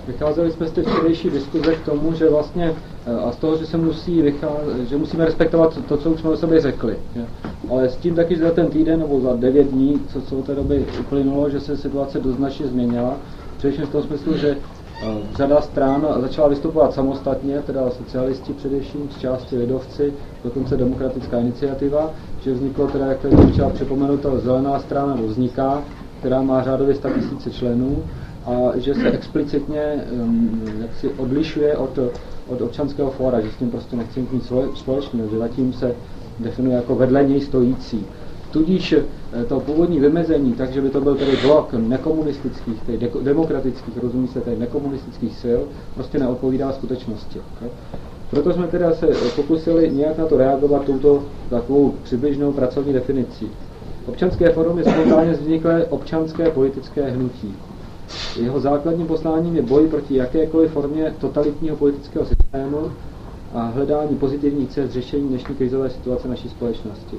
Vycházeli jsme z té včerejší diskuze k tomu, že vlastně, a z toho, že že musíme respektovat to, co už jsme o sobě řekli. Že? Ale s tím taky, že za ten týden nebo za 9 dní, co od té doby uplynulo, že se situace doznačně změnila. Především v tom smyslu, že řada stran začala vystupovat samostatně, teda socialisti především, z části lidovci, dokonce demokratická iniciativa, že vzniklo teda, jak tady včera připomenuta, zelená strana vzniká, která má řádově 100 000 členů, a že se explicitně jaksi odlišuje od občanského fóra, že s tím prostě nechci nic společného, že zatím se definuje jako vedle něj stojící. Tudíž to původní vymezení, takže by to byl tedy blok nekomunistických, demokratických, rozumí se, nekomunistických sil, prostě neodpovídá skutečnosti. Proto jsme teda se pokusili nějak na to reagovat touto takovou přibližnou pracovní definicí. Občanské fórum je spontánně vzniklé občanské politické hnutí. Jeho základním posláním je boj proti jakékoliv formě totalitního politického systému a hledání pozitivních cest řešení dnešní krizové situace naší společnosti.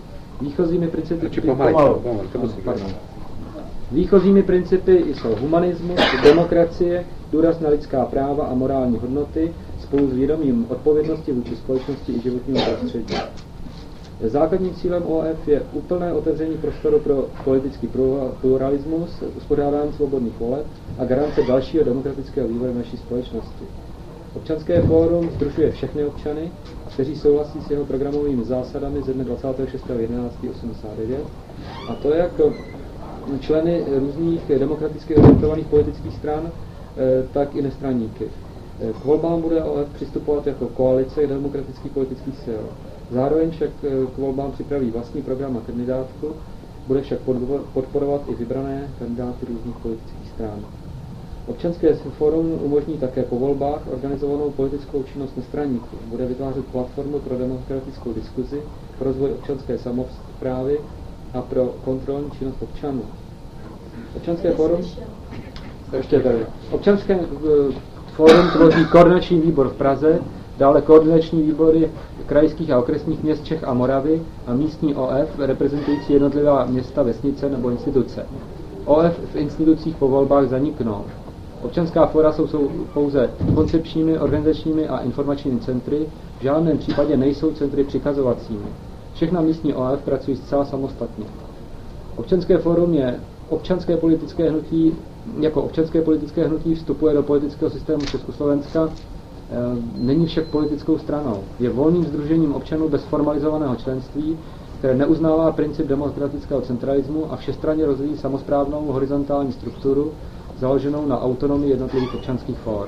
Výchozími principy jsou humanismus, demokracie, důraz na lidská práva a morální hodnoty spolu s vědomím odpovědnosti vůči společnosti i životnímu prostředí. Základním cílem OF je úplné otevření prostoru pro politický pluralismus, uspořádání svobodných voleb a garance dalšího demokratického vývoje naší společnosti. Občanské fórum sdružuje všechny občany, kteří souhlasí s jeho programovými zásadami ze dne 26.11.89, a to jak členy různých demokraticky orientovaných politických stran, tak i nestraníky. K volbám bude OF přistupovat jako koalice demokratických politických sil. Zároveň však k volbám připraví vlastní program a kandidátku, bude však podporovat i vybrané kandidáty různých politických stran. Občanské fórum umožní také po volbách organizovanou politickou činnost nestraníků. Bude vytvářet platformu pro demokratickou diskuzi, pro rozvoj občanské samosprávy a pro kontrolní činnost občanů. Občanské fórum Občanské fórum tvoří koordinační výbor v Praze, dále koordinační výbory krajských a okresních měst Čech a Moravy a místní OF reprezentující jednotlivá města, vesnice nebo instituce. OF v institucích po volbách zaniknou. Občanská fóra jsou pouze koncepčními, organizačními a informačními centry, v žádném případě nejsou centry přikazovacími. Všechna místní OF pracují zcela samostatně. Občanské fórum je občanské politické hnutí, jako občanské politické hnutí vstupuje do politického systému Československa, není však politickou stranou. Je volným sdružením občanů bez formalizovaného členství, které neuznává princip demokratického centralismu a všestranně rozvíjí samosprávnou horizontální strukturu, založenou na autonomii jednotlivých občanských fór.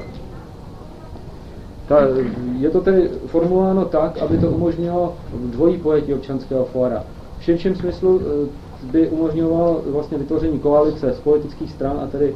Je to tedy formulováno tak, aby to umožnilo dvojí pojetí občanského fóra. V širším smyslu by umožňovalo vlastně vytvoření koalice z politických stran a tedy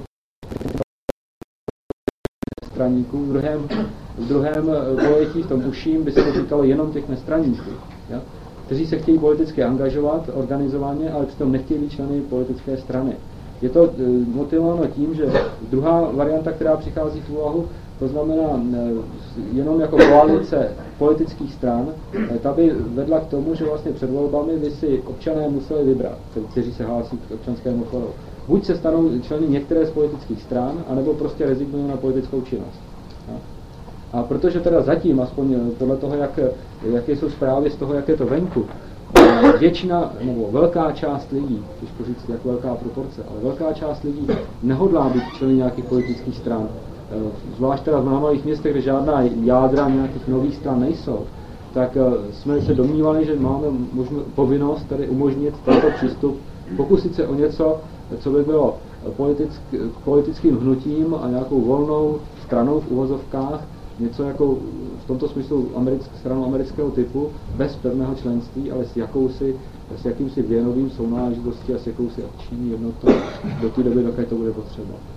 straníků. V druhém pojetí, v tom užším, by se to týkalo jenom těch nestraníků, ja? Kteří se chtějí politicky angažovat organizovaně, ale přitom nechtějí být členy politické strany. Je to motivováno tím, že druhá varianta, která přichází v úvahu, to znamená jenom jako koalice politických stran, ta by vedla k tomu, že vlastně před volbami by si občané museli vybrat, kteří se hlásí k občanskému fóru. Buď se stanou členy některé z politických stran, anebo prostě rezignují na politickou činnost. A protože teda zatím, aspoň podle toho, jaké jsou zprávy z toho, jak je to venku, většina, nebo velká část lidí, těžko říct, jak velká proporce, ale velká část lidí nehodlá být členy nějakých politických stran. Zvlášť teda v malých městech, kde žádná jádra nějakých nových stran nejsou, tak jsme se domnívali, že máme povinnost tady umožnit tento přístup, pokusit se o něco, co by bylo politickým hnutím a nějakou volnou stranou v uvozovkách, něco jako v tomto smyslu stranou amerického typu, bez pevného členství, ale s jakýmsi věnovým sounáležitostí a s jakousi akční jednotou do té doby, dokud to bude potřeba.